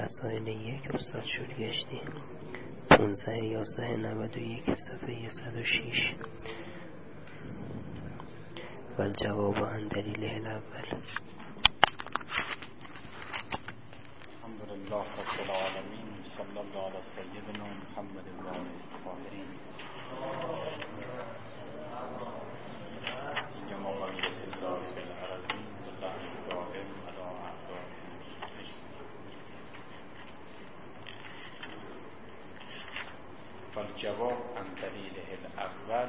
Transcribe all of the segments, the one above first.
رسائل 1 استاد شلگشتی 15/11/91 صفحه 106. والجواب عن دلیله الاول. الحمدلله رب العالمین صلی الله علی سیدنا محمد و آله الطاهرین سیما بقیت الله فی الارضین والله دائم علی اعدائهم. والجواب عن دلیله الاول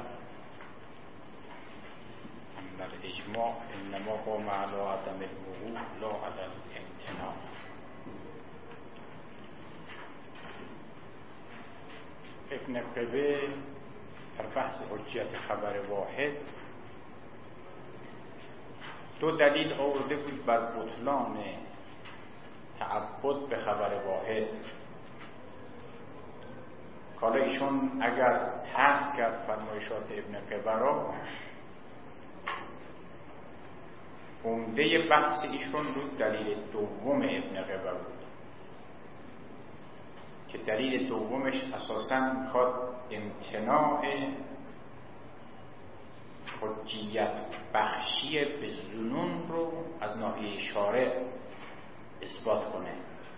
ان الاجماع انما قام علی عدم الوقوع لا علی الامتناع. ابن قبه در بحث حجیت خبر واحد دو دلیل آورده بود بر بطلان تعبد به خبر واحد. حالا ایشون اگر ترک کرد فرمایشات ابن قبه را، عمده بحث ایشون بود دلیل دوم ابن قبه بود که دلیل دومش اساساً میخواد امتناع حجیت بخشی به ظنون رو از ناحیه شارع اثبات کنه.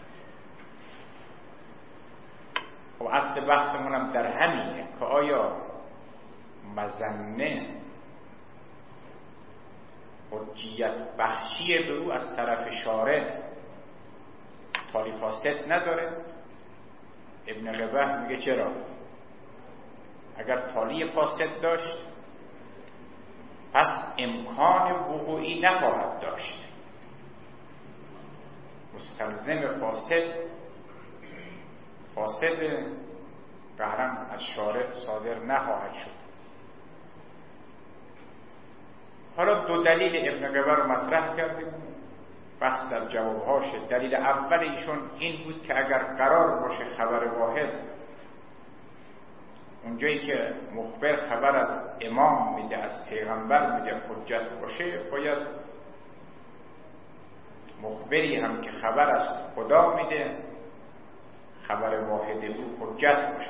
خب اصل بحثمون هم در همینه که آیا مظنه حجیت بخشی به او از طرف شارع تالی فاسد نداره؟ ابن قبه میگه چرا؟ اگر تالی فاسد داشت پس امکان وقوعی نخواهد داشت، مستلزم فاسد قهرن از شارع صادر نخواهد شد. حالا دو دلیل ابن قبه رو مطرح کردیم، بحث در جوابهاش. دلیل اول ایشون این بود که اگر قرار باشه خبر واحد اونجایی که مخبر خبر از امام میده، از پیغمبر میده، حجت باشه، باید مخبری هم که خبر از خدا میده خبر واحد او حجت باشه.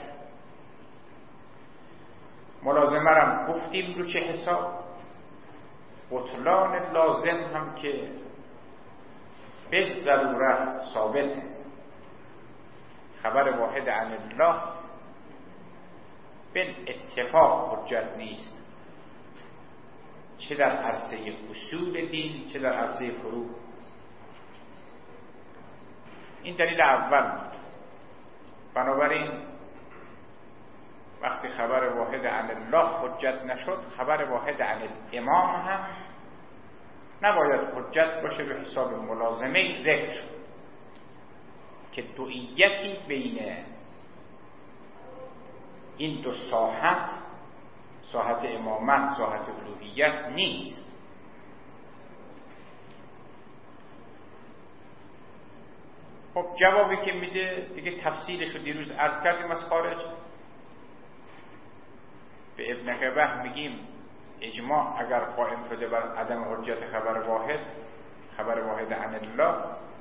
ملازمه هم گفتیم رو چه حساب. بطلان لازم هم که به ضرورت ثابته. خبر واحد عن الله به اتفاق حجت نیست، چه در عرصه اصول دین چه در عرصه فروع. این دلیل اول بود. بنابراین وقتی خبر واحد عن الله حجت نشد، خبر واحد عن الامام هم نباید حجت باشه به حساب ملازمه ذکر که دوئیتی بین این دو ساحت امامت، ساحت الوهیت نیست. خب جوابی که میده دیگه تفصیلش رو دیروز عرض کردیم از خارج. به ابن قبه میگیم اجماع اگر قائم شده بر عدم حجت خبر واحد عن الله،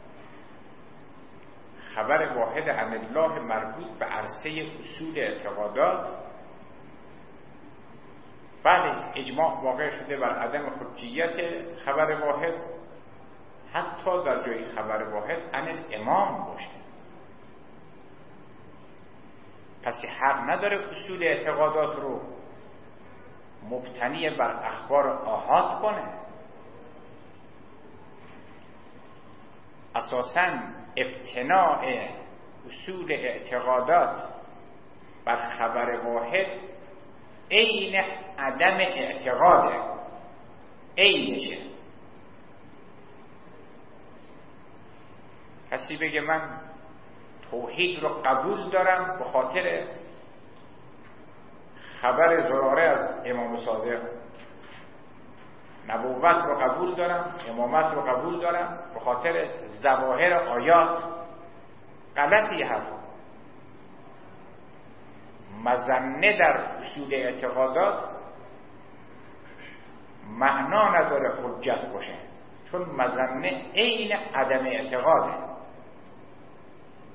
خبر واحد عن الله مربوط به عرصه اصول اعتقادات. بله اجماع واقع شده بر عدم حجیت خبر واحد، حتی در جای خبر واحد عن الامام باشه. پس حق نداره اصول اعتقادات رو مبتنی بر اخبار آحاد کنه. اساساً ابتناء اصول اعتقادات بر خبر واحد عین عدم اعتقاده، عینشه. کسی بگه من توحید رو قبول دارم به خاطر خبر زراره از امام صادق، نبوت رو قبول دارم، امامت رو قبول دارم به خاطر ظواهر آیات، غلطی هست. مظنه در اصول اعتقادات معنا نداره حجت باشه، چون مظنه عین عدم اعتقاده.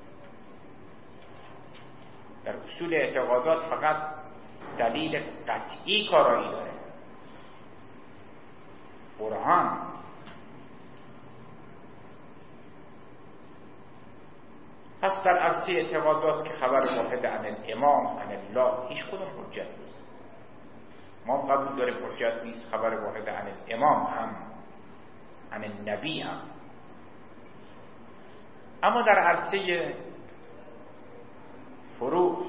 در اصول اعتقادات فقط دلیل قطعی کارایی داره، برهان. پس در عرصه اعتقادات که خبر واحد عن الامام عن الله هیچ کدوم حجت نیست. ما قبول داریم حجت نیست خبر واحد عن الامام هم عن النبی هم. اما در عرصه فروع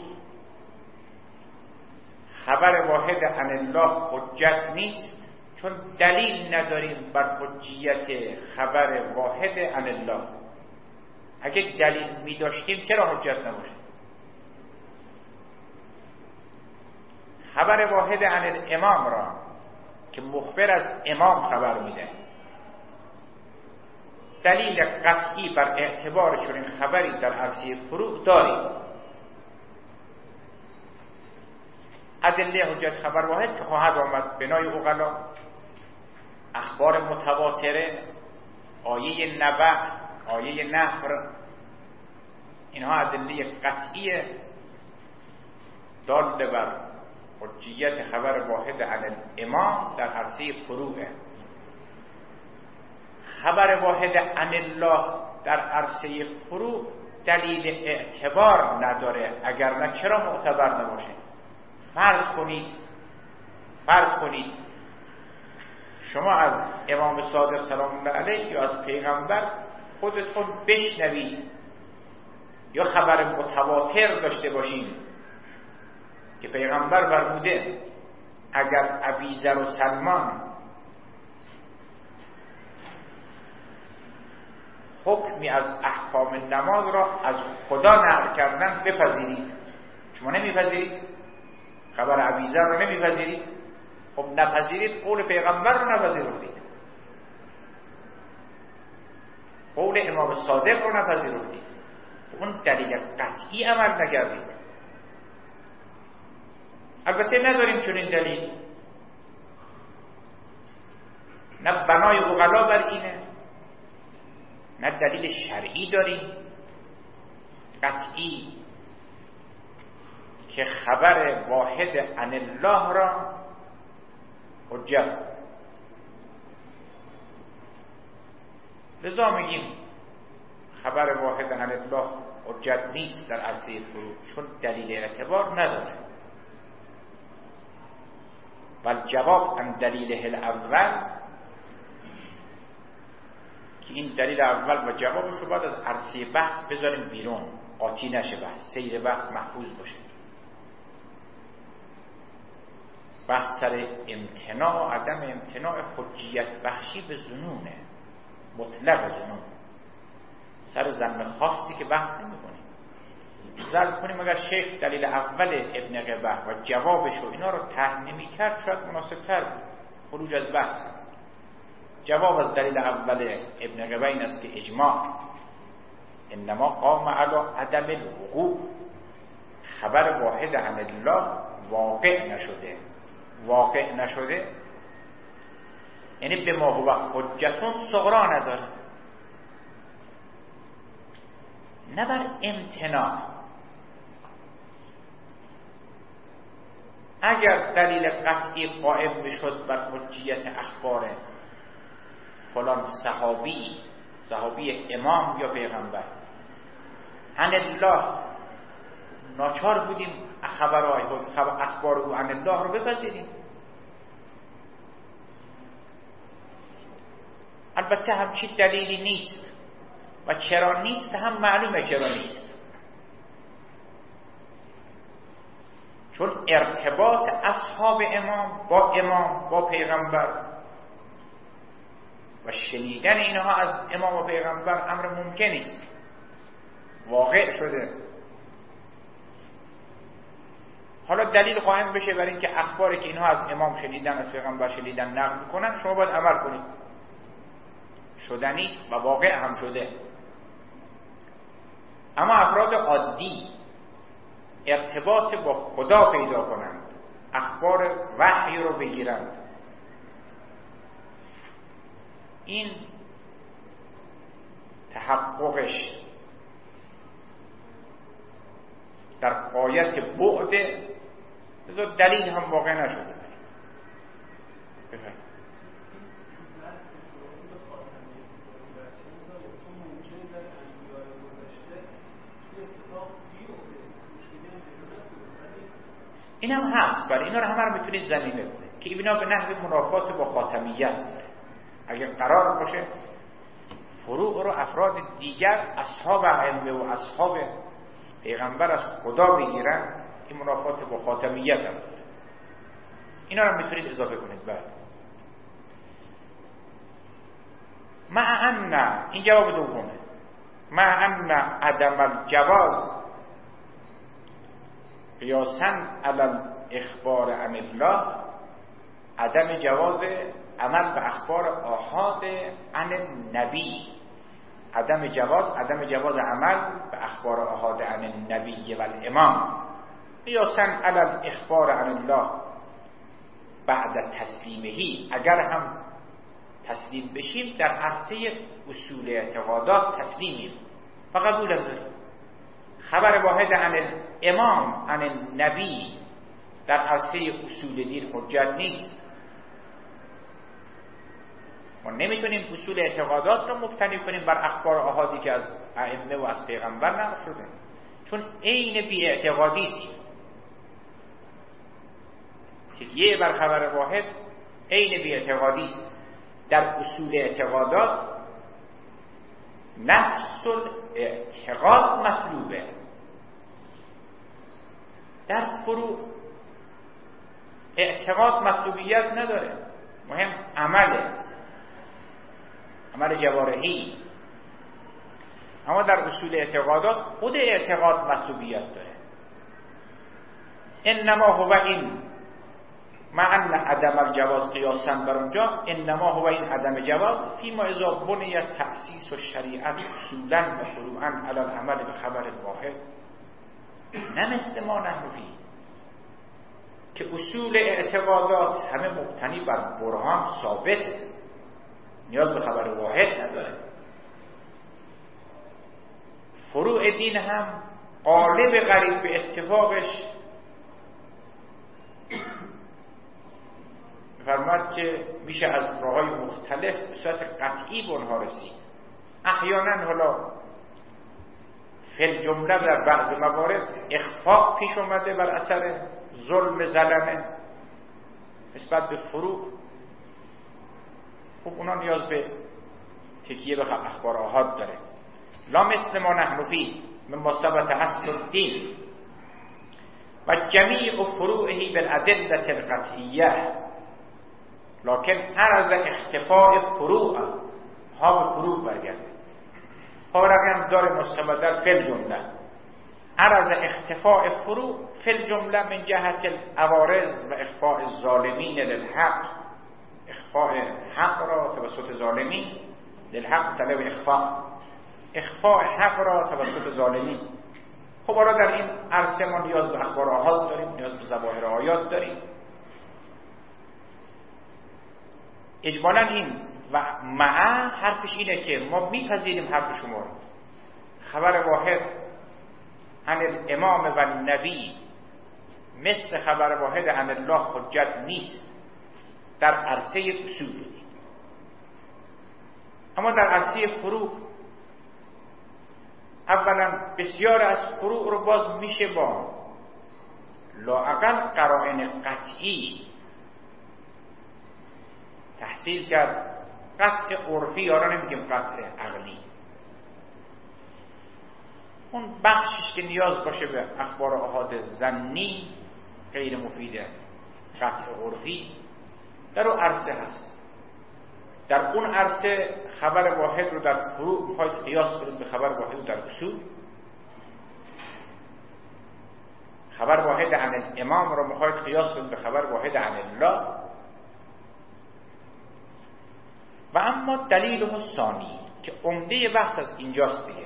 خبر واحد عن الله حجت نیست، چون دلیل نداریم بر حجیت خبر واحد عن الله. اگه دلیل می داشتیم چرا حجت نباشه؟ خبر واحد عن الامام را که مخبر از امام خبر میده، دلیل قطعی بر اعتبار چنین خبری در عرصه فروع داریم. ادله حجت خبر واحد که خواهد آمد بنای عقلا، اخبار متواتره، آیه نبع، آیه نفر، اینها ادله قطعی دال بر حجیت خبر واحد عن الامام در عرصه فروعه. خبر واحد عن الله در عرصه فروع دلیل اعتبار نداره، اگر نه چرا معتبر نباشه؟ فرض کنید شما از امام صادق سلام الله علیه یا از پیغمبر خودتون بشنوید یا خبر متواتر داشته باشید که پیغمبر فرموده اگر ابیذر و سلمان حکمی از احکام نماز را از خدا نقل کردن بپذیرید. شما نمیپذیرید؟ خبر ابیذر رو نمیپذیرید؟ خب نپذیرید، قول پیغمبر رو نپذیرید، قول امام صادق رو نپذیرید، اون دلیل قطعی عمل نکردید. البته نداریم چنین دلیل، نه بنای عقلا بر اینه، نه دلیل شرعی داریم قطعی که خبر واحد عن الله را حجت. لذا میگیم خبر واحد عن الله حجت نیست در عرصه فروع، چون دلیل اعتبار نداره. و جواب عن دلیله الاول، که این دلیل اول و جوابش رو بعد از عرصه بحث بذاریم بیرون، قاطی نشه بحث، سیر بحث محفوظ باشه. بحث سر امتناع و عدم امتناع حجیت بخشی به ظنونه، مطلق ظنون، سر ظن خاصی که بحث نمی کنیم. ظن کنیم اگر شیخ دلیل اول ابن قبه و جوابش و اینا رو طرح نمی کرد شاید مناسب تر بود، خروج از بحث. جواب از دلیل اول ابن قبه این است که اجماع انما قام علی عدم الوقوع، خبر واحد عن الله واقع نشده یعنی به ما هو حجتون صغرا نداره، نه بر امتناع. اگر دلیل قطعی قائم میشد بر حجیت اخبار فلان صحابی امام یا پیغمبر عن الله، ناچار بودیم اخبار او عن الله رو بپذیریم. البته همچین دلیلی نیست و چرا نیست هم معلومه چرا نیست، چون ارتباط اصحاب امام با پیغمبر و شنیدن اینها از امام و پیغمبر امر ممکنی است، واقع شده. حالا دلیل قائم بشه برای اینکه اخباری که اینها از امام شنیدن از پیغمبر شنیدن نقل میکنن، شما باید عمل کنید. شدنی است و واقع هم شده. اما افراد عادی ارتباط با خدا پیدا کنند، اخبار وحی رو بگیرند، این تحققش در غایت بعد، بذار دلیل هم واقع نشده. بفرمایید. این هم هست، برای اینا رو همه رو میتونید زمینه کنید که اینا به نحو منافات با خاتمیت داره. اگر قرار باشه فروع رو افراد دیگر اصحاب علم و اصحاب پیغمبر از خدا بگیرن، این منافات با خاتمیت هم داره. اینا رو میتونید اضافه کنید. بعد مع ان، این جواب دومه، مع ان عدم الجواز قیاساً علی الاخبار عن الله، عدم جواز عمل به اخبار آحاد عن النبی، عدم جواز عمل به اخبار آحاد عن النبی و الامام قیاساً علی الاخبار عن الله بعد تسلیمهی. اگر هم تسلیم بشیم در عرصه اصول اعتقادات تسلیمیم و قبول داریم. خبر واحد عن الامام عن النبی در عرصه اصول دین حجت نیست. ما نمیتونیم اصول اعتقادات رو مبتنی کنیم بر اخبار آحادی که از ائمه و از پیغمبر نقل شده، چون عین بی اعتقادی است. تکیه بر خبر واحد عین بی اعتقادی است. در اصول اعتقادات نفس الاعتقاد مطلوبه، در فروع اعتقاد مطلوبیت نداره، مهم عمل جوارحی. اما در اصول اعتقادات خود اعتقاد مطلوبیت داره. انما هو این مع ان عدم الجواز قیاساً بر اونجا، انما هو این عدم جواز فیما اذا بنیت تأسیس و شریعت اصولاً و فروعاً علی العمل به خبر واحد، نه مثل ما نحن فی که اصول اعتقادات همه مبتنی بر برهان ثابت، نیاز به خبر واحد نداره. فروع دین هم غالب قریب به اتفاقش فرمود که میشه از راه‌های مختلف به صورت قطعی به اونها رسید. احیانا حالا فی جمله در بعض موارد اخفاق پیش اومده بر اثر ظلم ظلمه نسبت به فروع. خب اونا نیاز به تکیه به اخبار آحاد داره. لا مثل ما نحن فی مما ثبت اصل الدین و جمیع فروعه بالادله القطعیه، لکن عرض اختفاء فروع ها به فروع برگرده. پارقم داره مستمدر فی الجمله، عرض اختفاء فروع فی الجمله من جهت العوارض و اخفاء الظالمین للحق، اخفاء حق را توسط ظالمین، للحق طلب اخفاء حق را توسط ظالمین. خب حالا در این عرصه ما نیاز به اخبار آحاد داریم، نیاز به ظواهر آیات داریم. اجمالاً این و مع حرفش اینه که ما میپذیریم حرف شما رو. خبر واحد عن الامام و النبی مثل خبر واحد عن الله حجت نیست در عرصه اصول دین، اما در عرصه فروع اولا بسیار از فروع رو باز میشه با لااقل قرائن قطعی تحصیل کرد. قطع عرفی یا را نمیگیم قطع عقلی، اون بخشش که نیاز باشه به اخبار آحاد ظنی غیر مفیده. قطع عرفی در اون عرصه هست. در اون عرصه خبر واحد رو در فروع میخواید قیاس کنید به خبر واحد رو در اصول. خبر واحد عن الامام رو میخواید قیاس کنید به خبر واحد عن الله. و اما دلیل الثانی که عمده بحث از اینجاست دیگه.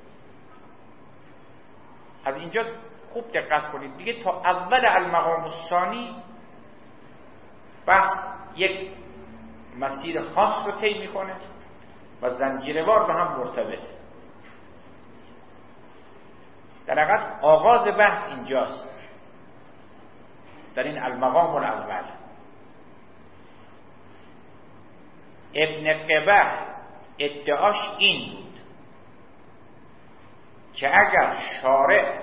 از اینجا خوب دقت کنید دیگه، تا اول المقام الثانی بحث یک مسیر خاص رو طی میکنه و زنجیروار به هم مرتبطه. در حقیقت آغاز بحث اینجاست، در این المقام الاول. ابن قبه ادعاش این بود که اگر شارع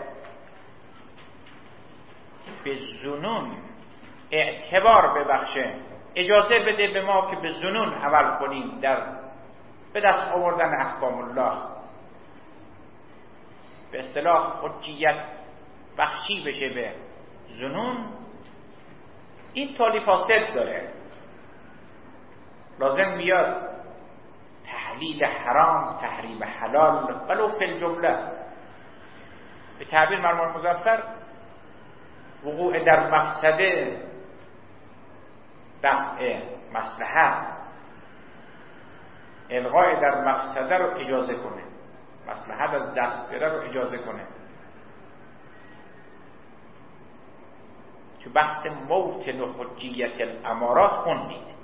به ظنون اعتبار ببخشه، اجازه بده به ما که به ظنون عمل کنیم در به دست آوردن احکام الله، به اصطلاح حجیت بخشی بشه به ظنون، این تالی فاسد داره. لازم بیاد تحلیل حرام، تحریم حلال، ولو فی الجمله، به تعبیر مرحوم مظفر وقوع در مفسده دفع مصلحت، الغای در مفسده رو اجازه کنه، مصلحت از دست بره رو اجازه کنه. تو بحث موطن و حجیت الامارات خوندید،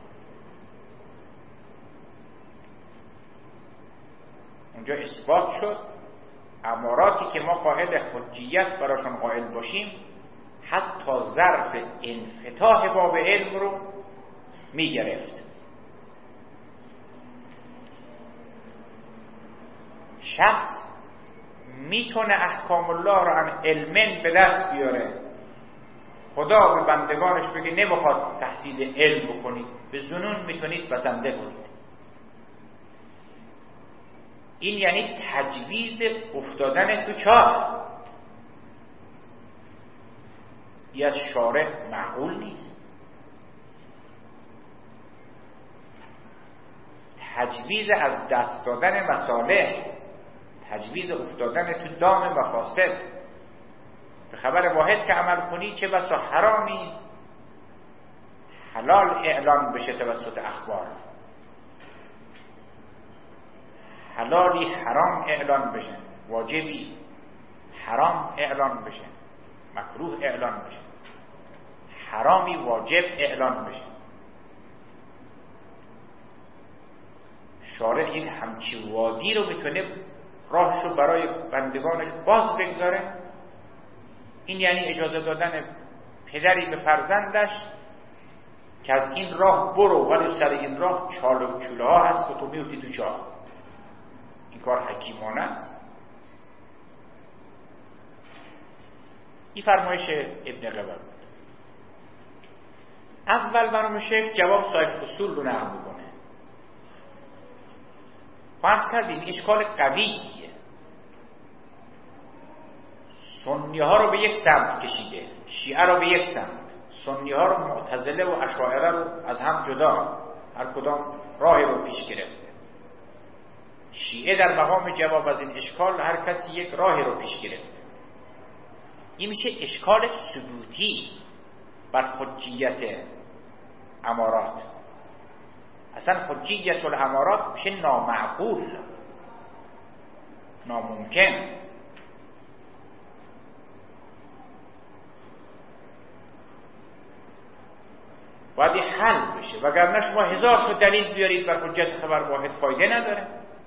اونجا اثبات شد اماراتی که ما قائل حجیت براشون قائل باشیم حتی ظرف انفتاح باب علم رو میگرفت. شخص میتونه احکام الله رو عن علمن به دست بیاره، خدا به بندگانش بگه نمیخواد تحصیل علم بکنید، به ظنون میتونید بسنده کنید. این یعنی تجویز افتادن تو چاه. این از شارع معقول نیست. تجویز از دست دادن مصالح، تجویز افتادن تو دام مفاسد، به خبر واحد که عمل کنی چه بسا حرامی حلال اعلان بشه توسط اخبار، حلالی حرام اعلان بشه، واجبی حرام اعلان بشه، مکروه اعلان بشه، حرامی واجب اعلان بشه. شارع یک همچی وادی رو میتونه راهشو برای بندگانش باز بگذاره. این یعنی اجازه دادن پدری به فرزندش که از این راه برو، ولی سر این راه چال و چوله ها هست و تو میفتی تو چاه. این کار حکیمانه است. این فرمایش ابن قبه بود. اول مرحوم شیخ جواب صاحب اصول رو نقل میکنه. فرض کردیم اشکال قویه، سنی ها رو به یک سمت کشیده، شیعه رو به یک سمت، سنی ها رو معتزله و اشاعره رو از هم جدا، هر کدام راهی رو پیش گرفته. شیعه در مقام جواب از این اشکال هر کسی یک راهی رو پیش گرفته. این میشه اشکال ثبوتی بر حجیت امارات. اصلا حجیت الامارات میشه نامعقول، ناممکن. باید حل بشه، وگرنه شما 1000 تا دلیل بیارید بر حجت خبر واحد فایده نداره.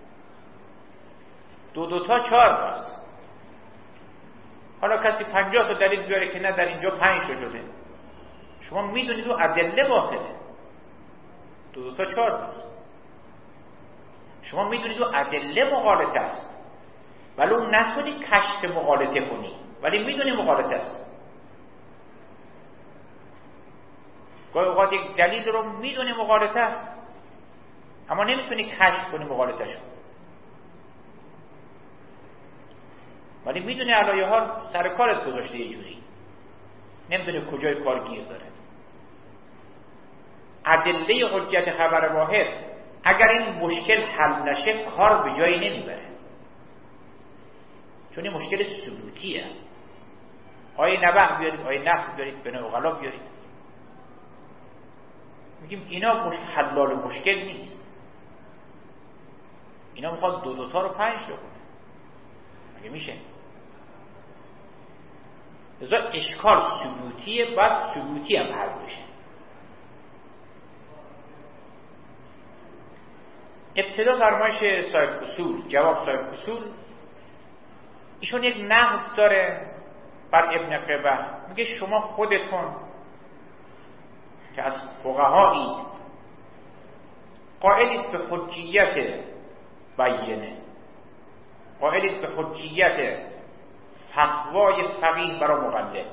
2 تا 4 تاست. حالا کسی 50 تا دلیل بیاره که نه در اینجا 5 تا شده، شما میدونید اون ادله باطله. 2 تا 4 تاست. شما میدونید اون ادله مغالطه است، ولی اون نتونی کشف مغالطه کنی، ولی میدونی مغالطه است. گاهی اوقات یک دلیل رو میدونی مغالطه است، اما نمیتونی کشف کنی مغالطه شو، ولی میدونی علایه حال سر کارت گذاشته یه جوری، نمیدونی کجای کار گیر داره. ادله حجت خبر واحد اگر این مشکل حل نشه کار به جایی نمیبره، چون این مشکل ثبوتیه. آیه نبع بیارید، آیه نفع بیارید، بنای اغلا بیارید، میگیم اینا حلال مشکل نیست. اینا میخواد 2 تا رو 5 تا کنه، مگه میشه؟ ازا اشکال ثبوتیه، باید ثبوتی هم حل بشه. ابتدا فرمایش صاحب اصول، جواب صاحب اصول ایشون یک نقض داره بر ابن قبه، میگه شما خودتون که از فقهایی قائلید به حجیت بیینه، قائلید به حجیت فتوای فقیه برای مقلد،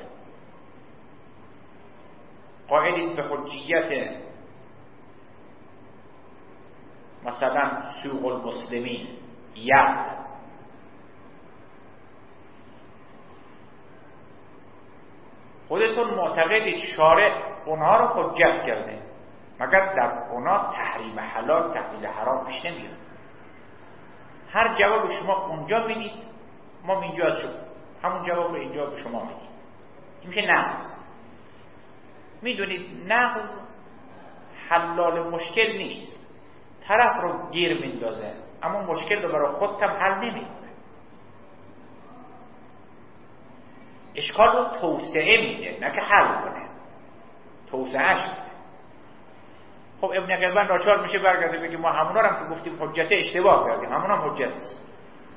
قائلید به حجیت مثلا سوق المسلمین ید، خودتون معتقدید شارع اونها رو حجت کرده، مگر در اونها تحریم حلال تحلیل حرام پیش نمیاد. هر جواب شما اونجا میدید، ما اینجا از شما همون جواب رو اینجا به شما میدیم. این میشه نقض. میدونید نقض حلال مشکل نیست، طرف رو گیر میندازه اما مشکل رو برای خودت هم حل نمیکنه، اشکال رو توسعه میده نه که حل کنه، توسعهش میده. خب ابن قلبن ناچار میشه برگرده بگه ما همونا رو هم که گفتیم حجت اشتباه کردیم، همونا هم حجت نیست.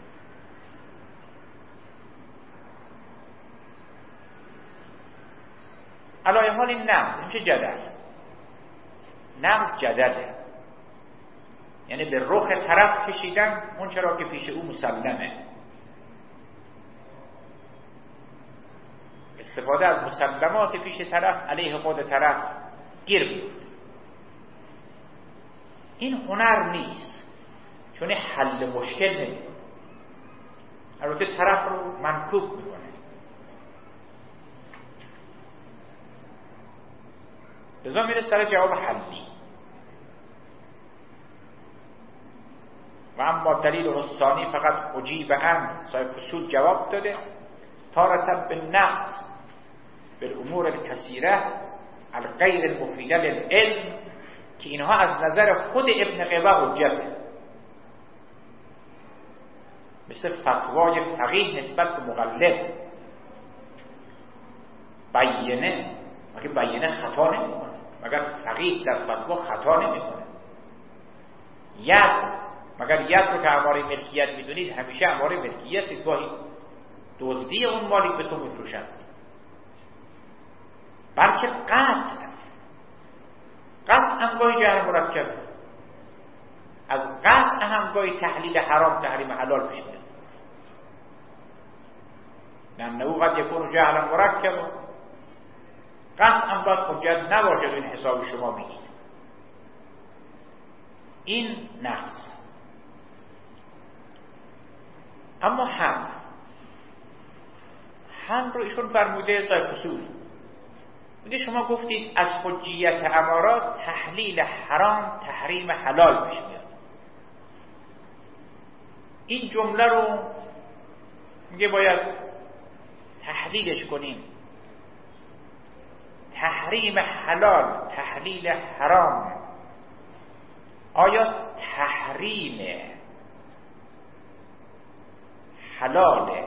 علایه حال این نقض میشه جدل. نقض جدله، یعنی به رخ طرف کشیدن اون چرا که پیش او مسلمه، استفاده از مسلمات پیش طرف علیه خود طرف گیر بیفته. این هنر نیست، چون حل مشکل نمیکنه، البته طرف رو منکوب میکنه. لذا میره سر جواب حلی. و اما دلیل ثانی فقط اجیب عن، صاحب اصول جواب داده تارة بالنقص بالامور الکثیره الغیر المفیده للعلم، که اینها از نظر خود ابن قبه حجته، مثل فتوای فقیه نسبت به مقلد. بیینه، مگه بیینه خطا نمیکنه؟ مگر فقیه در فتوا خطا نمیکنه؟ ید، مگر ید رو که اماره ملکیت میدونید همیشه اماره ملکیت، گاهی دزدی اون مالی به تو میفروشند، بلکه قطع هم گاهی جهل مرکب، از قطع هم گاهی تحلیل حرام تحریم حلال پیش میاد. لأنه قد یکون جهل مرکب، قطع هم باید حجت نباشه این حساب شما میگید. این نقص. اما هم رو ایشون فرموده صاحب اصول، میگه شما گفتید از حجیت امارات تحلیل حرام تحریم حلال پیش میاد. این جمله رو میگه باید تحلیلش کنیم. تحریم حلال تحلیل حرام، آیا تحریم حلال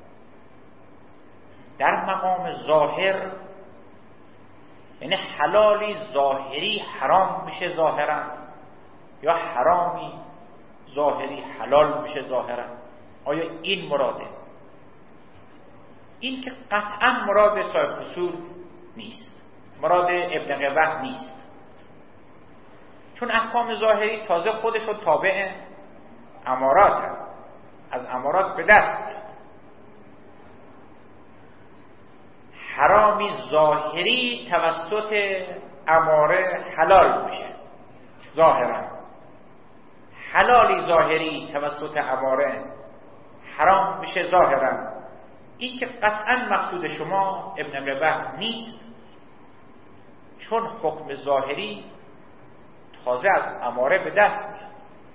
در مقام ظاهر، یعنی حلالی ظاهری حرام میشه ظاهرا، یا حرامی ظاهری حلال میشه ظاهرا؟ آیا این مراده؟ این که قطعا مراد صاحب اصول نیست، مراد ابن قبه نیست، چون احکام ظاهری تازه خودشون تابع امارات هم. از امارات به دست میاد. حرامی ظاهری توسط اماره حلال میشه ظاهرا، حلالی ظاهری توسط اماره حرام میشه ظاهرا. این که قطعا مقصود شما ابن قبه نیست، چون حکم ظاهری تازه از اماره به دست میاد.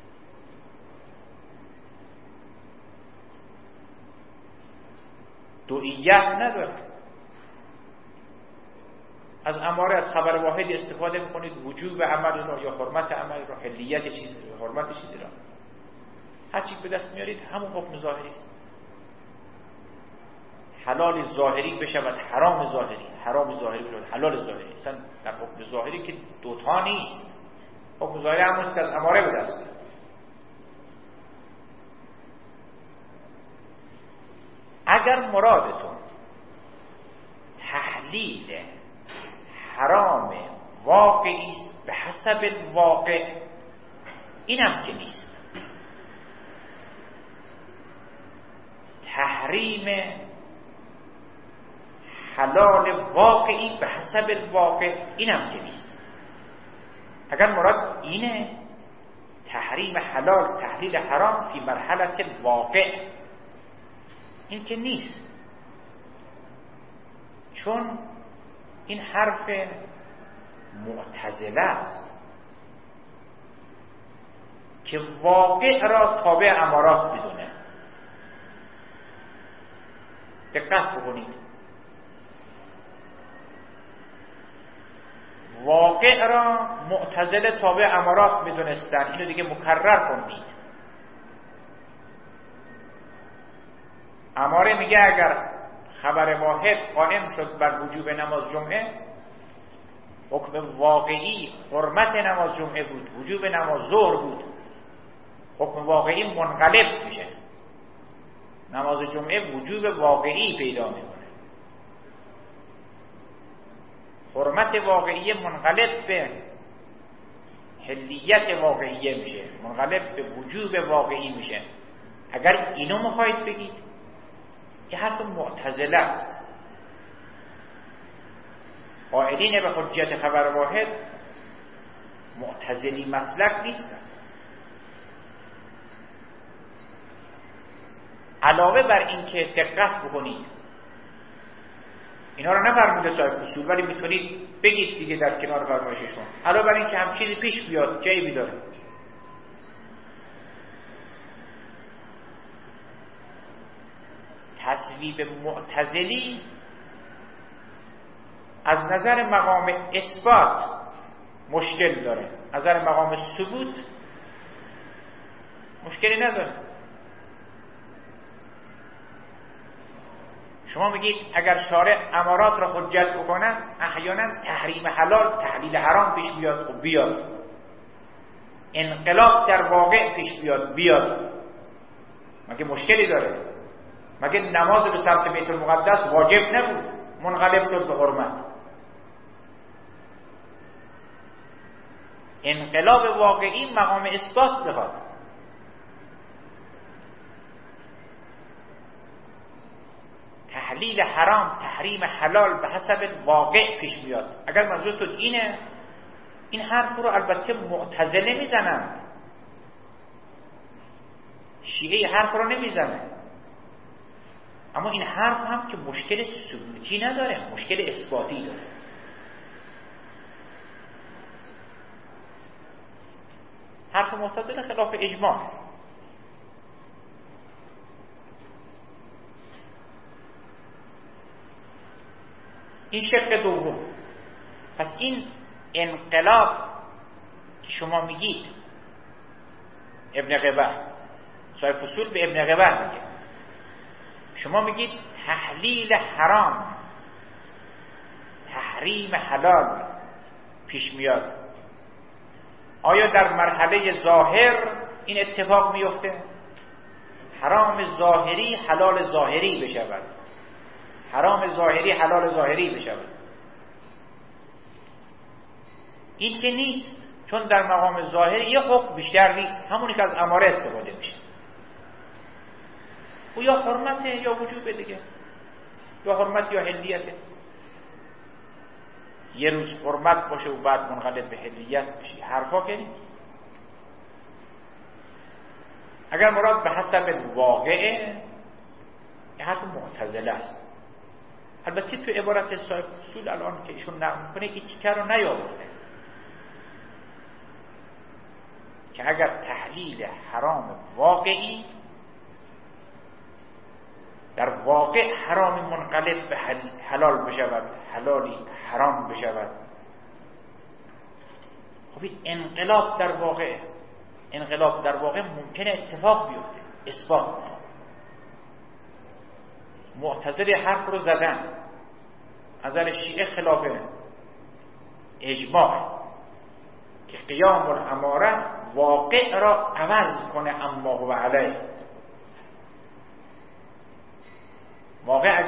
دوئیت نداره. از اماره از خبر واحد استفاده میکنید، وجوب عمل رو یا حرمت عمل رو، حلیت چیز رو، حرمت چیزی رو، هر چی به دست میارید همون حکم ظاهری است. حلال ظاهری بشود حرام ظاهری، حرام ظاهری بشود حلال ظاهری. اصلا در حکم ظاهری که دوتا نیست. حکم ظاهری همونست که از اماره به دست میاد. اگر مرادتون تحلیل حرام واقعی است به حسب الواقع، اینم که نیست. تحریم حلال واقعی به حسب الواقع، اینم که نیست. اگر مراد اینه تحریم حلال تحلیل حرام فی مرحله الواقع، این که نیست، چون این حرف معتزله است که واقع را تابع امارات بدونه. دقت بکنید، واقع را معتزله تابع امارات میدونستن. اینو دیگه مکرر کنید. اماره میگه اگر خبر واحد قائم شد بر وجوب نماز جمعه، حکم واقعی حرمت نماز جمعه بود، وجوب نماز ظهر بود، حکم واقعی منقلب میشه، نماز جمعه وجوب واقعی پیدا میکنه، حرمت واقعی منقلب به حلیت واقعیه میشه، منقلب به وجوب واقعی میشه. اگر اینو میخواید بگید، یه حرف معتزله است. قائلین به حجت خبر واحد معتزلی مسلک نیستن. علاوه بر این که دقت بکنید، اینا رو نفرموده صاحب اصول، ولی میتونید بگید دیگه در کنار فرمایششون. علاوه بر این که هم چیزی پیش بیاد جایی بیداره، تصویب معتزلی از نظر مقام اثبات مشکل داره، از نظر مقام ثبوت مشکلی نداره. شما میگید اگر شارع امارات را حجت بکنن، احیانا تحریم حلال تحلیل حرام پیش بیاد، خب بیاد. انقلاب در واقع پیش بیاد. مگه مشکلی داره؟ مگه نماز به سمت بیت المقدس واجب نبود، منقلب شد به حرمت؟ انقلاب واقعی مقام اثبات بخواد. تحلیل حرام تحریم حلال به حسب واقع پیش بیاد. اگر منظورتون اینه، این حرف رو البته معتزله میزنن، شیعه حرف رو نمیزنه، اما این حرف هم که مشکل ثبوتی نداره، مشکل اثباتی داره. حرف معتزله خلاف اجماع. این شق دوم. پس این انقلاب که شما میگید، ابن قبه صاحب فصول به ابن قبه میگه، شما میگید تحلیل حرام تحریم حلال پیش میاد. آیا در مرحله ظاهر این اتفاق میفته؟ حرام ظاهری حلال ظاهری بشود، حرام ظاهری حلال ظاهری بشود؟ این که نیست، چون در مقام ظاهری یه حکم بیشتر نیست، همونی که از اماره استفاده میشه. او یا حرمته یا وجوبه دیگه، یا حرمت یا حلیته. یه روز حرمت باشه و بعد منقلب به حلیت بشه، حرفا که نیست. اگر مراد به حسب واقعه، یه حرف معتزله است. البته تو عبارت صاحب اصول الان که ایشون نقل میکنه این تیکه رو نیاورده که اگر تحلیل حرام واقعی در واقع حرام منقلب به حلال بشود، حلالی حرام بشود. خب این انقلاب در واقع ممکنه اتفاق بیفته، اثبات کنه. معتزله حرف رو زدن، از نظر شیعه خلاف اجماع که قیام الاماره واقع را عوض کنه اما هو علیه.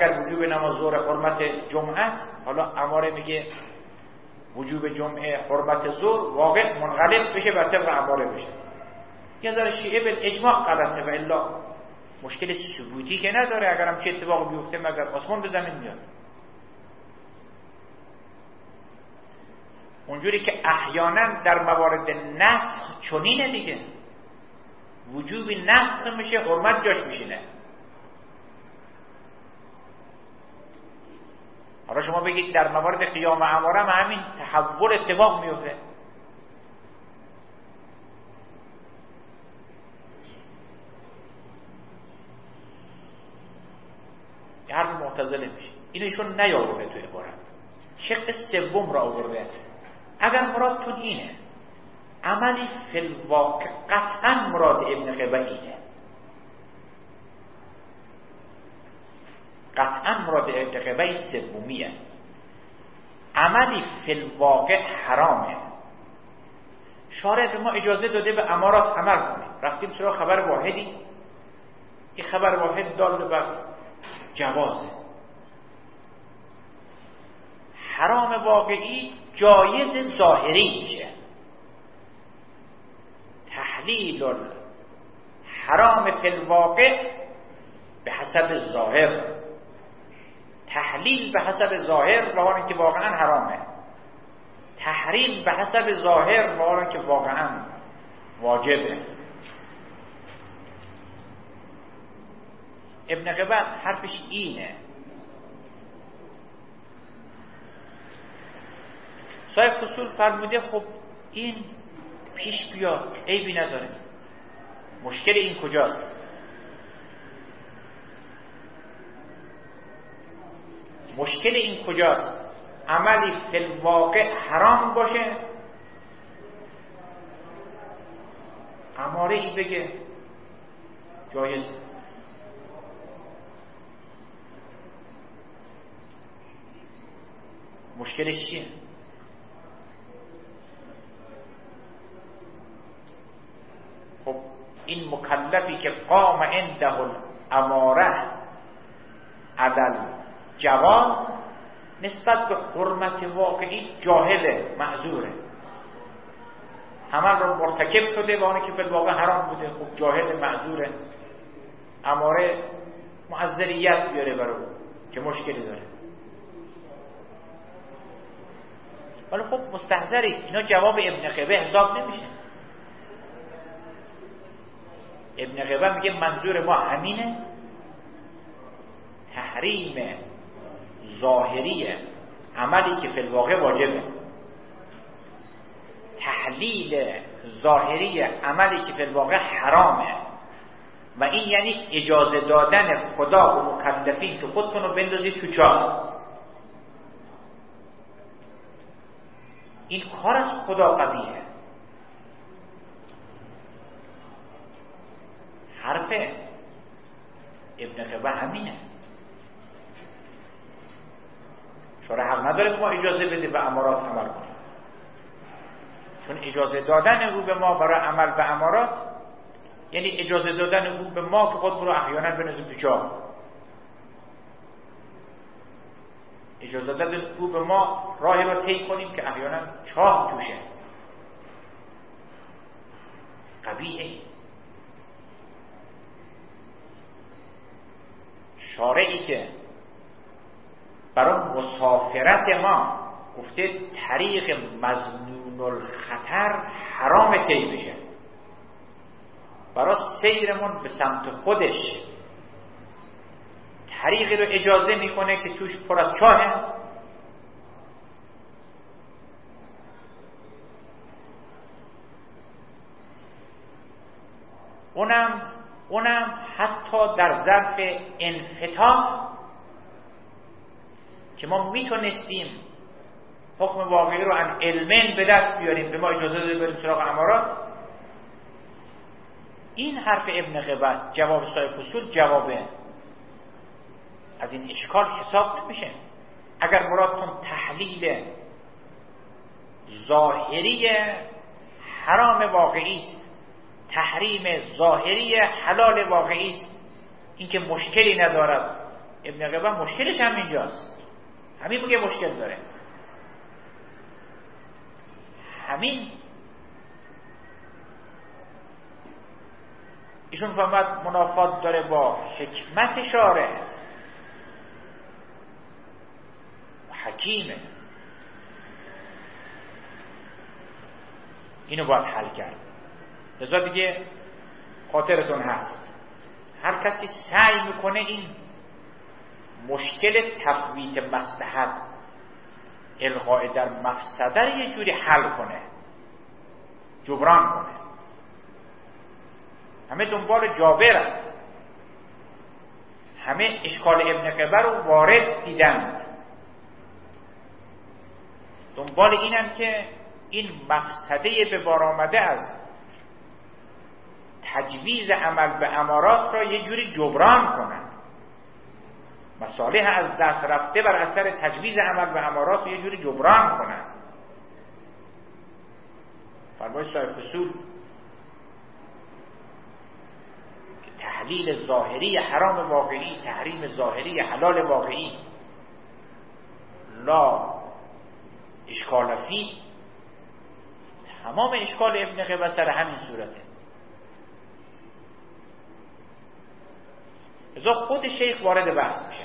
اگر وجوب نماز ظهر حرمت جمعه است، حالا اماره میگه وجوب جمعه حرمت ظهر واقع منقلب بشه بر طبق اماره بشه. یه ذره شیعه به اجماع غلطه و الا مشکل ثبوتی که نداره. اگر هم چه اتفاق بیفته مگر آسمان به زمین میاد. اونجوری که احیانا در موارد نسخ چنینه دیگه، وجوبی نسخ میشه حرمت جاش میشینه. حالا شما بگید در موارد قیام اماره همین تحول اتفاق میفته. یه حرف معتزله میشه. اینو ایشون نیاورده تو عبارت، شق سوم را آورده. اگر مرادتون اینه عملی فی الواقع، قطعا مراد ابن قبه اینه، قطعا مراد ابن قبه سومیه. عملی فی الواقع حرامه، شارع به ما اجازه داده به امارات عمل کنیم. رفتیم سراغ خبر واحدی، این خبر واحد دال بر جوازه. حرام واقعی جایز ظاهری میشه. تحلیل حرام فی الواقع به حسب ظاهر، تحلیل به حسب ظاهر و آن که واقعا حرامه، تحریم به حسب ظاهر و آن که واقعا واجبه. ابن قبه حرفش اینه. صاحب فصول فرموده خب این پیش بیاد، عیبی نداره. مشکل این کجاست؟ مشکل این کجاست؟ عملی فی الواقع حرام باشه، اماره ای بگه جایز. مشکلش چیه؟ خب این مکلفی که قام عنده الاماره عدل جواز، نسبت به حرمت واقعی جاهله، معذوره. عمل رو مرتکب شده با آنه که به واقع حرام بوده، خب جاهل معذوره. اماره معذریت بیاره برای که مشکلی داره. ولی خب مستحضری اینا جواب ابن قبه حساب نمیشه. ابن قبه میگه منظور ما همینه، تحریم ظاهری عملی که فی الواقع واجبه، تحلیل ظاهری عملی که فی الواقع حرامه، و این یعنی اجازه دادن خدا و مکلفین که خودتون رو بندازید تو چاه. این کار از خدا قبیحه. حرف ابن قبه همینه. شورا حق نداره ما اجازه بده به امارات عمل کنیم، چون اجازه دادن او به ما برای عمل به امارات یعنی اجازه دادن او به ما که خود رو احیانا بنازیم تو چاه. اجازه دادن او به ما راهی را طی کنیم که احیانا چاه توشه. قبیحه. شارعی که برای مسافرت ما گفته طریق مظنون الخطر حرام طی بشه، برای سیرمون به سمت خودش طریقی رو اجازه میکنه که توش پر از چاهه، اونم حتی در ظرف انفتاح که ما میتونستیم حکم واقعی رو ان علمین به دست بیاریم، به ما اجازه داده بریم سراغ امارات. این حرف ابن قبه جواب صاحب فصول جوابه از این اشکال حساب نمیشه. اگر مرادتون تحلیل ظاهری حرام واقعی است، تحریم ظاهری حلال واقعی است، این که مشکلی ندارد ابن قبا مشکلش هم اینجاست، همین میگه مشکل داره. همین ایشون فهمد منافات داره با حکمت شارع، حکیمه، اینو باید حل کرد. لذا دیگه خاطرتون هست هر کسی سعی میکنه این مشکل تفویت مصلحت، الغاء در مفسده رو یه جوری حل کنه، جبران کنه. همه دنبال جابرن، همه اشکال ابن قبا رو وارد دیدند، دنبال اینن که این مفسده به بار آمده از تجویز عمل به امارات را یه جوری جبران کنن، مصالح از دست رفته بر اثر تجویز عمل به امارات رو یه جوری جبران کنن. فرمای صاحب فصول که تحلیل ظاهری حرام واقعی، تحریم ظاهری حلال واقعی، لا اشکال فی، تمام اشکال ابن قبا سر همین صورته. ازا خود شیخ وارد بحث میشه،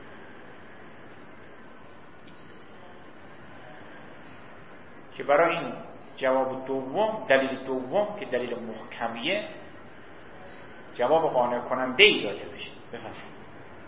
که برای این جواب دوم، دلیل دوم که دلیل محکمیه، جواب قانع کننده ای داده بشه. بفرمایید.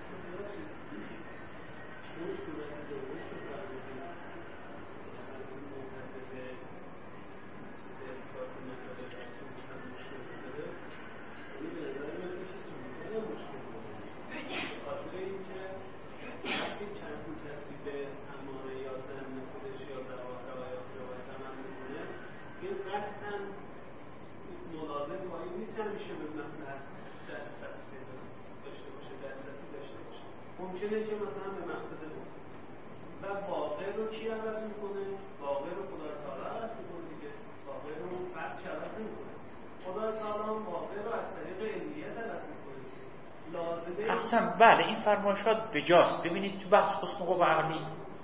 ممکنه که مثلا به مقصد بود و واقع رو کی عوض میکنه؟ واقع رو خدا تعالی عوض میکنه دیگه. واقع رو اون فرد چی عوض نمیکنه؟ خدا تعالی واقع رو از طریق علمیت عوض میکنه. لازمه احسن، بله این فرمایشات بجاست. ببینید تو بحث حسن قوه عقلی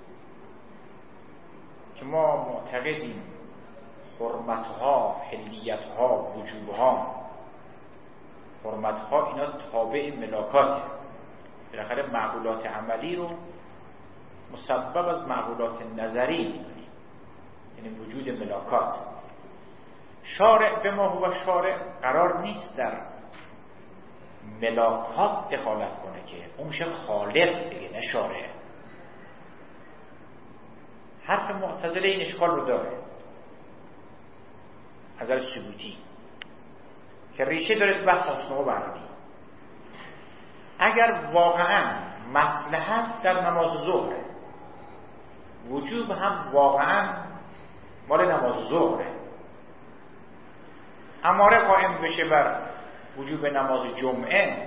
که ما معتقدیم حرمتها، حلیتها، وجوبها، حرمتها اینا تابع ملاکاته. بالاخره معقولات عملی رو مسبب از معقولات نظری می‌دونیم، یعنی وجود ملاکات. شارع به ما هو شارع قرار نیست در ملاکات دخالت کنه، که اون میشه خالق دیگه، نه شارع. حرف معتزله این اشکال رو داره از نظر ثبوتی که ریشه داره تو بحث حسن قوه عقلی. اگر واقعا مصلحت در نماز ظهره، وجوب هم واقعا مال نماز ظهره، اماره قائم بشه بر وجوب نماز جمعه،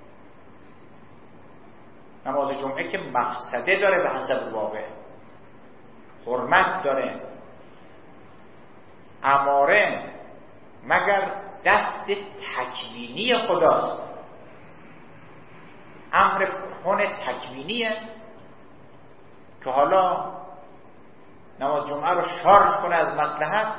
نماز جمعه که مفسده داره به حسب واقع، حرمت داره، اماره مگر دست تکوینی خداست، امر کن تکوینیه که حالا نماز جمعه رو شارژ کنه از مصلحت،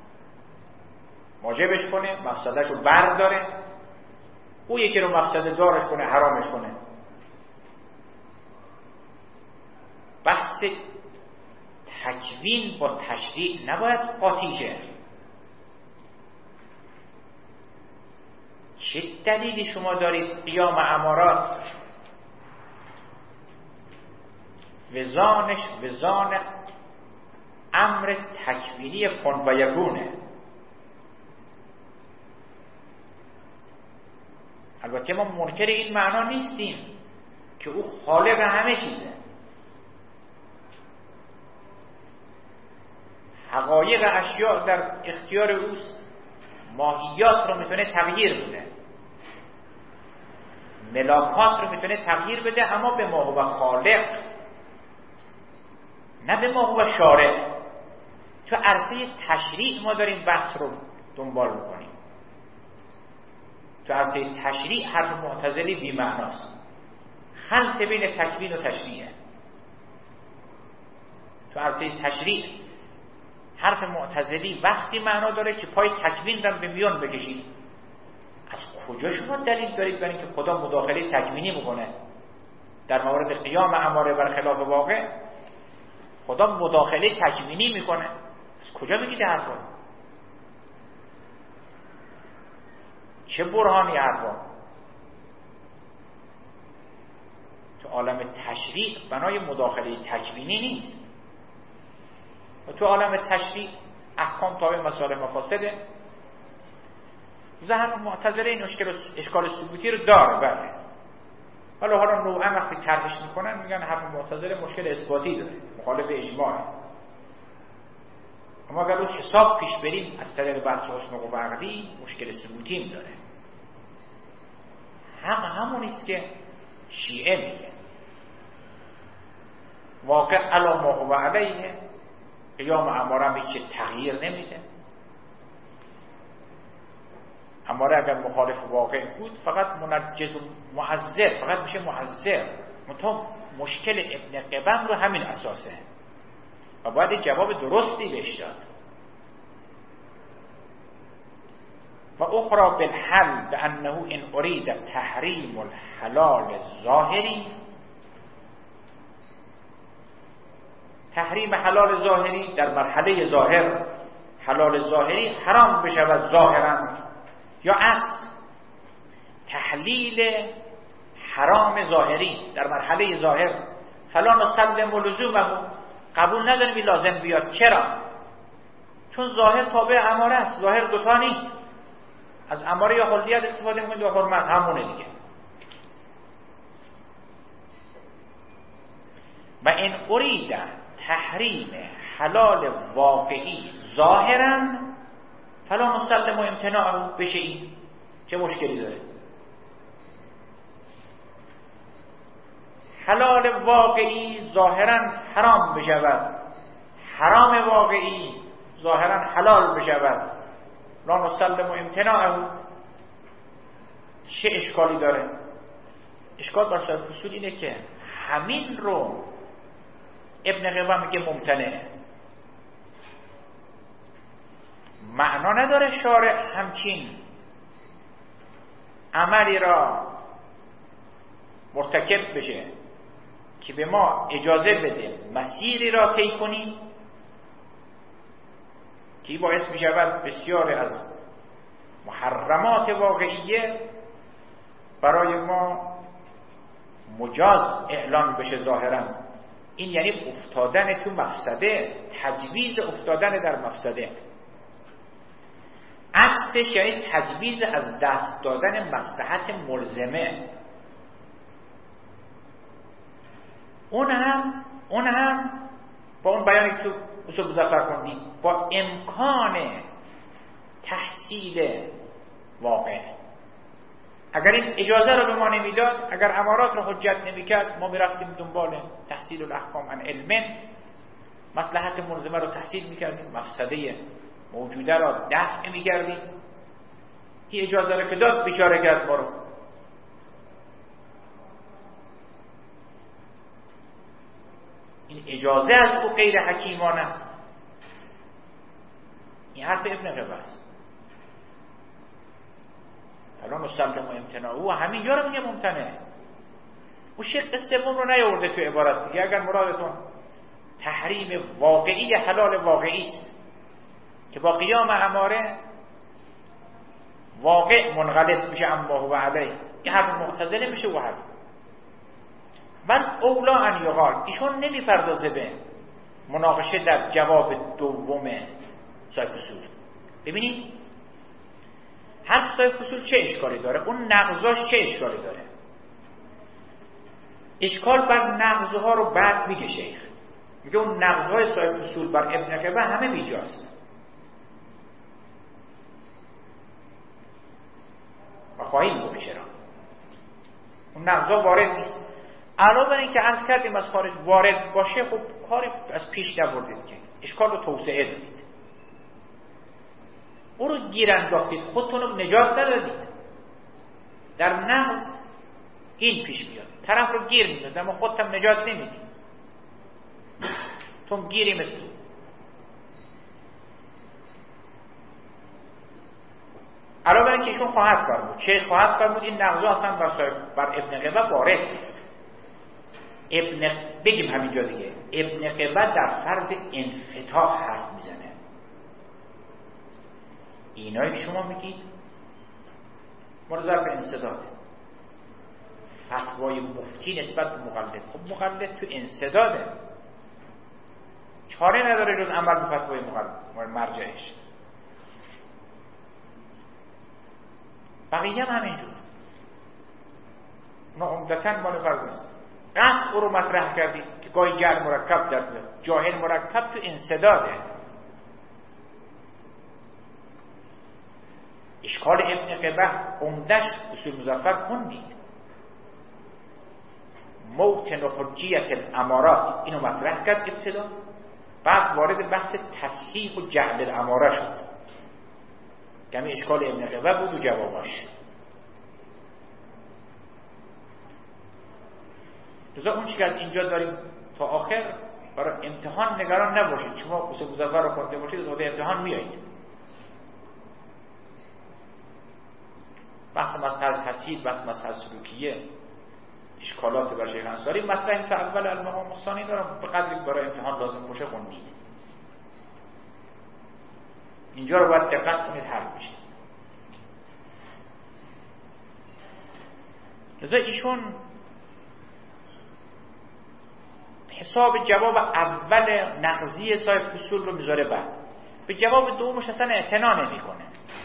واجبش کنه، مفسدش رو برداره، او یکی رو مفسده دارش کنه، حرامش کنه. بحث تکوین با تشریع نباید قاطی شه. چه دلیلی شما دارید قیام امارات وزانش وزان امر تکوینی کن و یکونه؟ البته ما منکر این معنا نیستیم که او خالق همه چیزه، حقایق اشیاء در اختیار اوست، ماهیات رو میتونه تغییر بده، ملاکات رو میتونه تغییر بده، اما به ما هو خالق، نه به ما هو شارع. تو عرصه تشریع ما داریم بحث رو دنبال میکنیم. تو عرصه تشریع حرف معتزلی بی معناست، خلط بین تکوین و تشریعه. تو عرصه تشریع حرف معتزلی وقتی معنا داره که پای تکوین رو به میان بکشید. از کجا شما دلیل دارید برای اینکه خدا مداخله تکوینی میکنه در مورد قیام اماره برخلاف واقع؟ خدا مداخله تکوینی میکنه. از کجا بگید حرفا؟ چه برهانی حرفا؟ تو عالم تشریع بنای مداخله تکوینی نیست. و تو عالم تشریع احکام تابع مسائل مفاسده. ذهن معتزله این اشکال ثبوتی رو داره. بله، ولی حالا نوعا وقتی طرحش میکنن میگن حرف معتزله مشکل اثباتی داره، مخالف اجماعه. اما اگر رو حساب پیش بریم از طریق بحث حسن و عقلی مشکل ثبوتی هم داره. همونیست که شیعه میگه واقع علی ما هو علیه، قیام اماره هم هیچ تغییر نمیده. اماره اگر مخالف واقع بود فقط منجز و معذر، فقط میشه معذر. منتها مشکل ابن قبم رو همین اساسه و باید جواب درستی بهش داد. و اخرى بالحل بانه ان اريد تحریم الحلال ظاهری، تحریم حلال ظاهری در مرحله ظاهر، حلال ظاهری حرام بشود ظاهرا، یا عکس تحلیل حرام ظاهری در مرحله ظاهر. فلا نسلم لزومه، قبول نداریم لازم بیاد. چرا؟ چون ظاهر تابع اماره است. ظاهر دوتا نیست، از اماره یا خلیت استفاده میکنید و حرمت همونه دیگه. و این ارید تحریم حلال واقعی ظاهرا فلا نسلم و امتناع بشه. این چه مشکلی داره؟ حلال واقعی ظاهرا حرام بشود، حرام واقعی ظاهرا حلال بشود، لا نسلم و امتناع. چه اشکالی داره؟ اشکال بر صاحب اصول اینه که همین رو ابن قیم میگه ممتنعه. معنا نداره شارع همچین عملی را مرتکب بشه که به ما اجازه بده مسیری را طی کنیم که باعث می شود بسیار از محرمات واقعیه برای ما مجاز اعلان بشه ظاهرا. این یعنی افتادن تو مفسده، تجویز افتادن در مفسده. عکسش یعنی تجویز از دست دادن مصلحت ملزمه. اون هم با اون بیانی که تو اصول مظفر خوندیم با امکان تحصیل واقع. اگر این اجازه رو به ما نمیداد، اگر امارات رو حجت نمیکرد، ما میرفتیم دنبال تحصیل الاحکام عن علم، مصلحت ملزمه رو تحصیل میکردیم، مفسده موجوده را دفع میکردیم. این اجازه رو که داد بیچاره کرد ما رو. این اجازه از او غیر حکیمانه است. این حرف ابن قیم است. الان مسلم و امتناع و همینجا رو میگه ممتنه. او شق سوم رو نیاورده تو عبارت دیگه. اگر مرادتون تحریم واقعی حلال واقعی است که با قیام اماره واقع منغلط میشه اما هو علیه، این حرف معتزله میشه. و حرف بل اولا ان یقال، ایشون نمیپردازه به مناقشه در جواب دوم صاحب اصول. ببینید حرف صاحب اصول چه اشکالی داره، اون نقضاش چه اشکالی داره. اشکال بر نقضها رو بعد میگه شیخ. میگه اون نقضهای صاحب اصول بر ابن قیم همه بیجاست و خواهیم گفت چرا. اون نقضا وارد نیست. علاوه بر این که عرض کردیم از خارج وارد باشه، خب کاری از پیش نبردید که اشکال رو توسعه دادید، او رو گیر انداختید، خودتون رو نجات ندادید. در نقض این پیش بیاد. طرف رو گیر میندازه اما خودت هم نجات نمیدی، تو گیری مثل علاوه بر اینکه ایشون خواهد فرمود، شیخ خواهد فرمود این نقضا اصلا بر ابن قبه وارد نیست. بگیم همینجا دیگه، ابن قبه در فرض انفتاح حرف میزنه. اینایی که شما میگید مورد ظرف انسداده، فتوای مفتی نسبت به مقلد. خب مقلد تو انسداده، چاره نداره جز عمل به فتوای مرجعش. بقیه هم همینجور، اونا عمدتاً مال فرض نیست. قطع او رو مطرح کردید که گاهی جهل مرکب در بیاد، جاهل مرکب تو انسداده. اشکال ابن قبه عمدش اصول مظفر خوندید، موطن و حجیت الامارات اینو مطرح کرد ابتدا، بعد وارد بحث تصحیح و جعل الاماره شد. کمی اشکال ابن قبه بود و جواباش. لذا اون چی که از اینجا داریم تا آخر برای امتحان نگران نباشید. شما اصول مظفر رو خونده باشید از امتحان میایید. بحث مسئله تصحیح، بحث مسئله سلوکیه، اشکالات بر شیخ انصاری مطرح تا اول المقام الثانی دارم، به قدری برای امتحان لازم باشه خوندید. اینجا رو باید دقت کنید حل بشه. لذا ایشون حساب جواب اول نقضی صاحب اصول رو میذاره، بعد به جواب دومش اصلا اعتنا نمیکنه.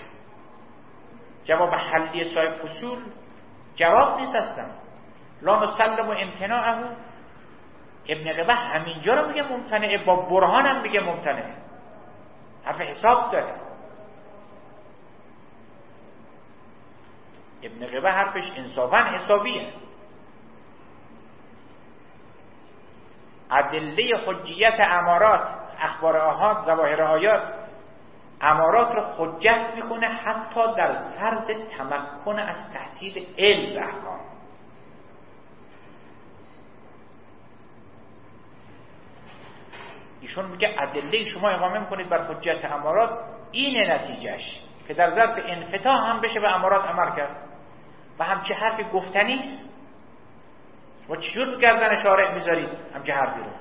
جواب حلی صاحب اصول جواب نیست اصلا. لا نسلم و امتناعه. ابن قبه همینجا رو میگه ممتنعه، با برهان هم میگه ممتنعه، حرف حساب داره. ابن قبه حرفش انصافاً حسابیه. ادله حجیت امارات، اخبار آحاد، ظواهر آیات، امارات رو حجت میکنه حتی در فرض تمکن از تحصیل علم و احکام. ایشون میگه ادله شما اقامه میکنید بر حجت امارات، اینه نتیجهش که در ظرف انفتاح هم بشه به امارات عمل کرد. و همچه حرفی گفتنیست. و چجور گردن شارع میذارید همچه حرفی رو؟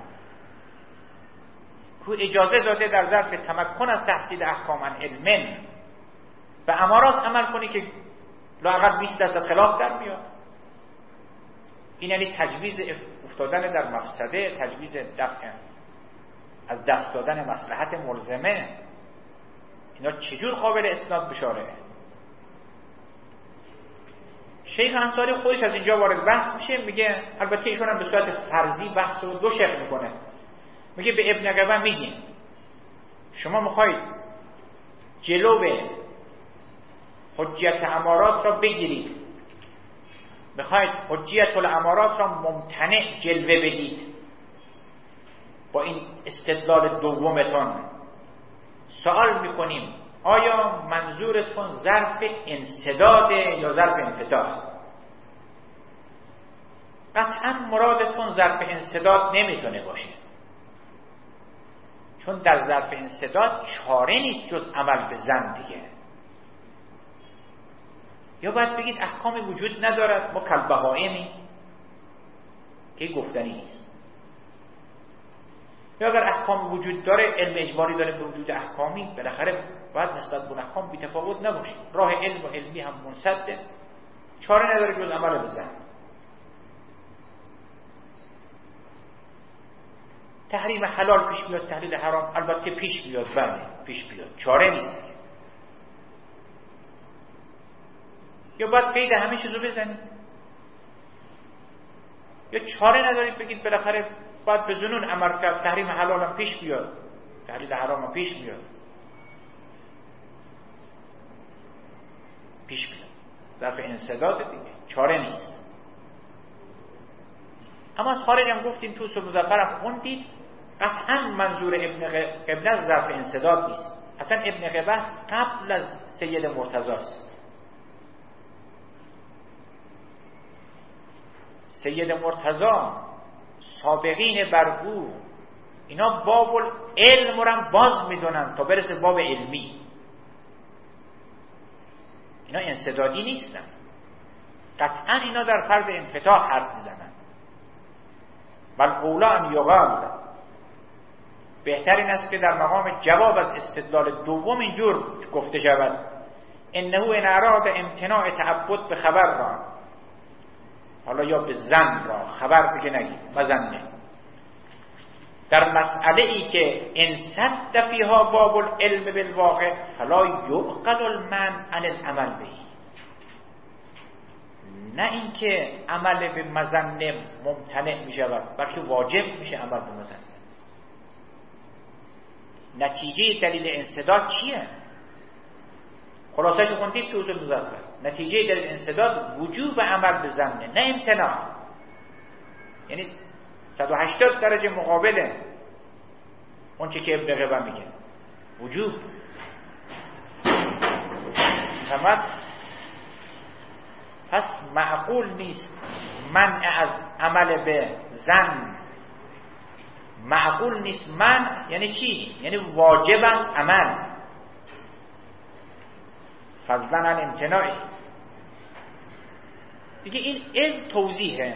کو اجازه داده در ظرف تمکن از تحصیل احکام علمن به امارات عمل کنی که لااقل 20% خلاف در میاد. این یعنی تجویز افتادن در مفسده، تجویز دفع از دست دادن مصلحت ملزمه. اینا چجور قابل اسناد به شارعه؟ شیخ انصاری خودش از اینجا وارد بحث میشه، میگه البته ایشون هم به صورت فرضی بحث رو دو شق میکنه. میگه به ابن قبه میگیم شما میخواید جلو حجیت امارات را بگیرید، میخواید حجیت الامارات را ممتنع جلوه بدید با این استدلال دومتون. سوال میکنیم آیا منظورتون ظرف انسداد یا ظرف انفتاح؟ قطعا مرادتون ظرف انسداد نمیتونه باشه، چون در ظرف انسداد چاره نیست جز عمل به ظن دیگه. یا باید بگید احکامی وجود ندارد، ما کالبهائمی که گفتنی نیست. یا اگر احکام وجود داره، علم اجباری داره به وجود احکامی، بالاخره باید نسبت به احکام بی‌تفاوت نباشه. راه علم و علمی هم منسده، چاره نداره جز عمل به ظن. تحریم حلال پیش بیاد، تحلیل حرام البته پیش بیاد، بله پیش بیاد، چاره نیست. یا باید قید همه چیزو بزنید، یا چاره ندارید بگید بالاخره باید به ظنون عمل کرد، تحریم حلال هم پیش بیاد، تحلیل حرام هم پیش بیاد. پیش بیاد ظرف انسداد دیگه، چاره نیست. اما از خارج هم گفتیم تو اصول مظفر هم خوندید، قطعا منظور ابن قبه از ظرف انسداد نیست. اصلا ابن قبه قبل از سید مرتضی است. سید مرتضی، سابقین برگو، اینا باب العلم رو باز میدونن تا برسه باب علمی. اینا انسدادی نیستن، قطعا اینا در فرض انفتاح حرف میزنن. بل اولا ان یقال، بهتر این است که در مقام جواب از استدلال دوم اینجور گفته شود: انه ان اراد امتناع تعبد به خبر را، حالا یا به ظن را، خبر بگه نگید، مظنه، در مسئله ای که انصد فیها باب العلم بالواقع فلا یعقل المنع عن العمل به، نه اینکه عمل به مظنه ممتنع می شود، بلکه واجب میشه عمل به مظنه. نتیجه دلیل انسداد چیه؟ خلاصش خوندید تو اصول مظفر. نتیجه دلیل انسداد وجوب عمل به ظنه، نه امتناع. یعنی 180 درجه مقابله اون چه که ابن قبا میگه، وجوب. فهمت؟ پس معقول نیست منع از عمل به ظن. معقول نیست منع یعنی چی؟ یعنی واجب است عمل، فضلا عن امتناعی. دیگه این از توضیحه،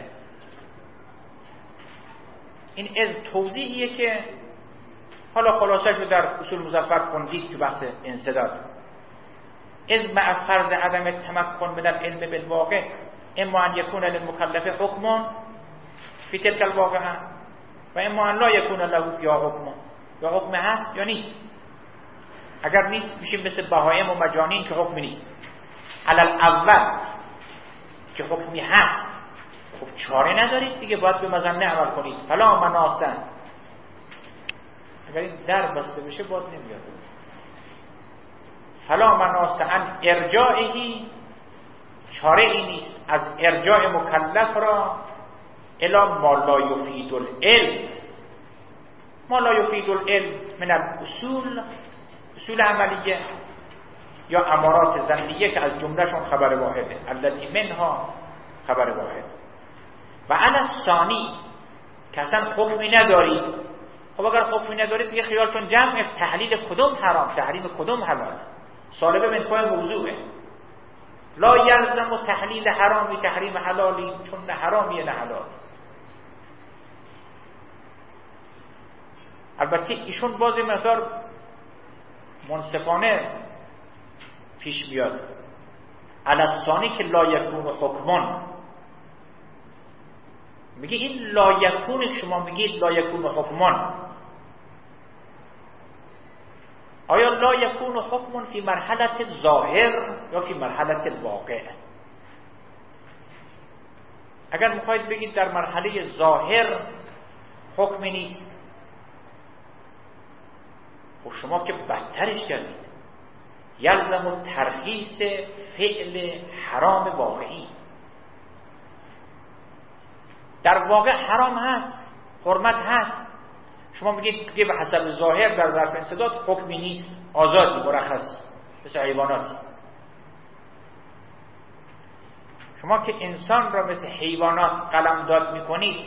این از توضیحیه که حالا خلاصش رو در اصول مظفر خوندید تو بحث انسداد. از مع فرض عدم تمکن من العلم بالواقع اما ان یکون للمکلف حکم فی تلک الواقعه و اما ان لا یکون له فیها حکم، یا حکم هست یا نیست. اگر نیست میشیم مثل بهائم و مجانین که حکمی نیست. علل اول که حکمی هست، خب چاره ندارید دیگه، باید به مظنه عمل کنید. فلا مناسن، اگر این در بسته بشه باید نمیاد. فلا مناسن ارجاعی، چاره ای نیست از ارجاع مکلف را الی ما لا یفید العلم. ما لا یفید العلم من الاصول، اصول عملیه یا امارات ظنیه که از جملهشون خبر واحده، التي منها خبر واحد. و علی الثانی که اصلا حکمی ندارید. خب اگر حکمی ندارید دیگه خیالتون جمع، تحلیل کدوم حرام، تحریم کدوم حلال، سالبه منفای موضوعه. لا یلزم و تحلیل حرامی تحریم حلالی، چون نه حرامیه نه حلال. البته ایشون باز مقدار منصفانه پیش بیاد. الاسانی که لا یکون حکمون، میگه این لا یکون شما میگید لا یکون حکمون، آیا لا یکون حکمون فی مرحلت ظاهر یا فی مرحلت الواقع؟ اگر میخواید بگید در مرحله ظاهر حکمی نیست، و شما که بدترش کردید، یلزم ترخیص فعل حرام واقعی. در واقع حرام هست، حرمت هست، شما میگید که به حسب ظاهر در ظرف انسداد حکمی نیست، آزادی، مرخص، مثل حیوانات. شما که انسان را مثل حیوانات قلمداد میکنید،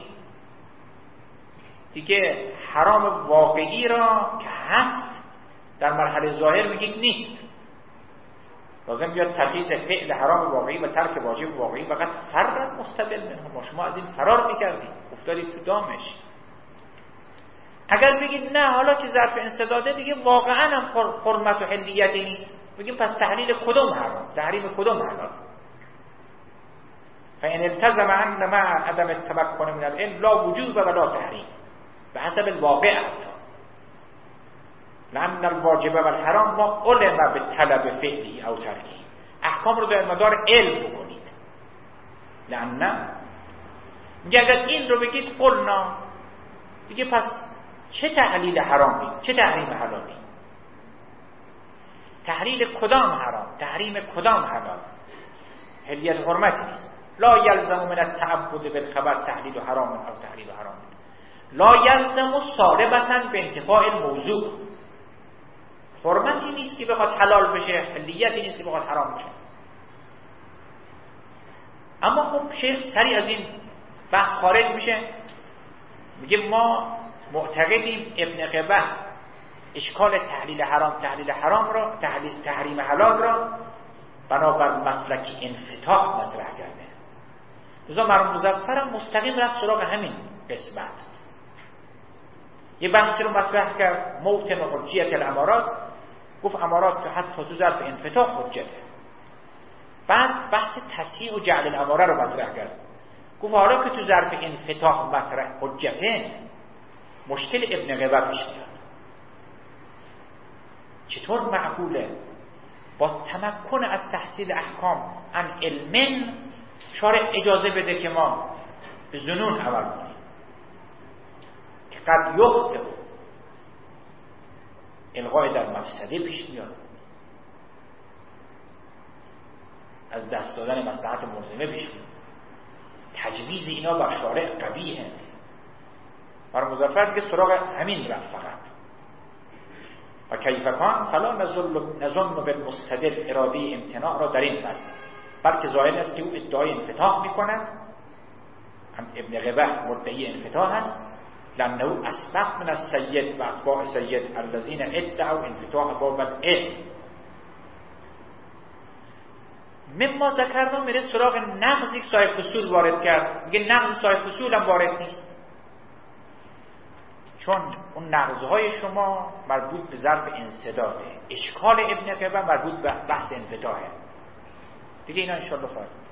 دیگه حرام واقعی را که هست در مرحله ظاهر میگید نیست. لازم بیاد ترخیص فعل حرام واقعی و ترک واجب واقعی. فقط فرد مستقل منهم، شما از این فرار میکردید، افتادید تو دامش. اگر بگید نه حالا که ظرف انسداده دیگه واقعا هم حرمت و حلیتی نیست، بگیم پس تحلیل کدوم حرام، تحریم کدوم حلال. فإن التزم أن مع عدم التمكن من العلم لا وجوب ولا تحریم به حسب الواقع حتی، لأن الواجب والحرام ما علم بطلب فعلی او ترکی. احکام رو در مدار علم بکنید. لأن میگه اگر این رو بگید قلنا، دیگه پس چه تحلیل حرامی، چه تحریم حلالی؟ تحلیل کدام حرام، تحریم کدام حلال؟ حلیت حرمتی نیست. لا یلزم من التعبد بالخبر تحلیل حرام او تحلیل حرام. لا یلزم صاربتا به انتفاع الموضوع. حرمتی نیست که بخواد حلال بشه، حلیتی نیست که بخواد حرام بشه. اما خب شیخ سری از این بحث خارج میشه. میگه ما معتقدیم ابن قبه اشکال تحلیل حرام را، تحریم حلال را بنابر مسلک انفتاح مطرح کرده. لذا مرحوم مظفر هم مستقیم رفت سراغ همین قسمت، یه بحثی رو مطرح کرد، موطن حجیت الامارات، گفت امارات که حتی تو ظرف انفتاح حجته. بعد بحث تصحیح و جعل الاماره رو مطرح کرد، گفت حالا که تو ظرف انفتاح مطرح حجته، مشکل ابن قبه پیش میاد. چطور معقوله با تمکن از تحصیل احکام عن علم شارع اجازه بده که ما به ظنون عمل کنیم که قد یخطئ، الغای در مفسده پیش میاد، از دست دادن مصلحت ملزمه پیش میاد، تجویز اینا بر شارع قبیحه. برای مظفر که سراغ همین رفت فقط. و کیفکان فلا نظن بالمستدل اراده امتناع را در این فرض، بلکه ظاهر است که او ادعای انفتاح میکند، هم ابن قبه مدعی انفتاح است، لانه اسبق من السید و اتباع سید الذین ادعوا انفتاح باب العلم. مما ذکرنا میره سراغ نقضی که صاحب اصول وارد کرد، میگه نقض صاحب اصول هم وارد نیست، چون اون نقضهای شما مربوط به ظرف انسداده، اشکال ابن قبه مربوط به بحث انفتاحه دیگه. اینا انشاءالله خواهد